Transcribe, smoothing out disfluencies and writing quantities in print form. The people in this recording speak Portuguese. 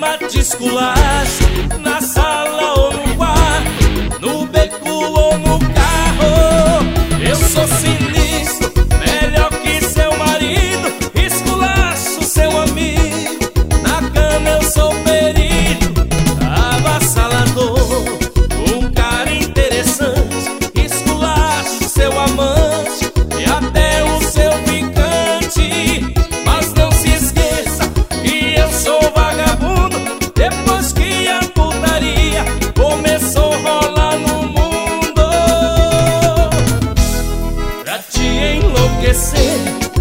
de esculacho, na sala ou no quarto, no beco ou no carro. Eu sou sinistro, melhor que seu marido, esculacho seu amigo. Na cama eu sou perito, avassalador, um cara interessante, esculacho seu amante e até o seu ficante. Mas não se esqueça que eu sou vagabundo, depois que a putaria começou a rolar no mundo. Pra te enlouquecer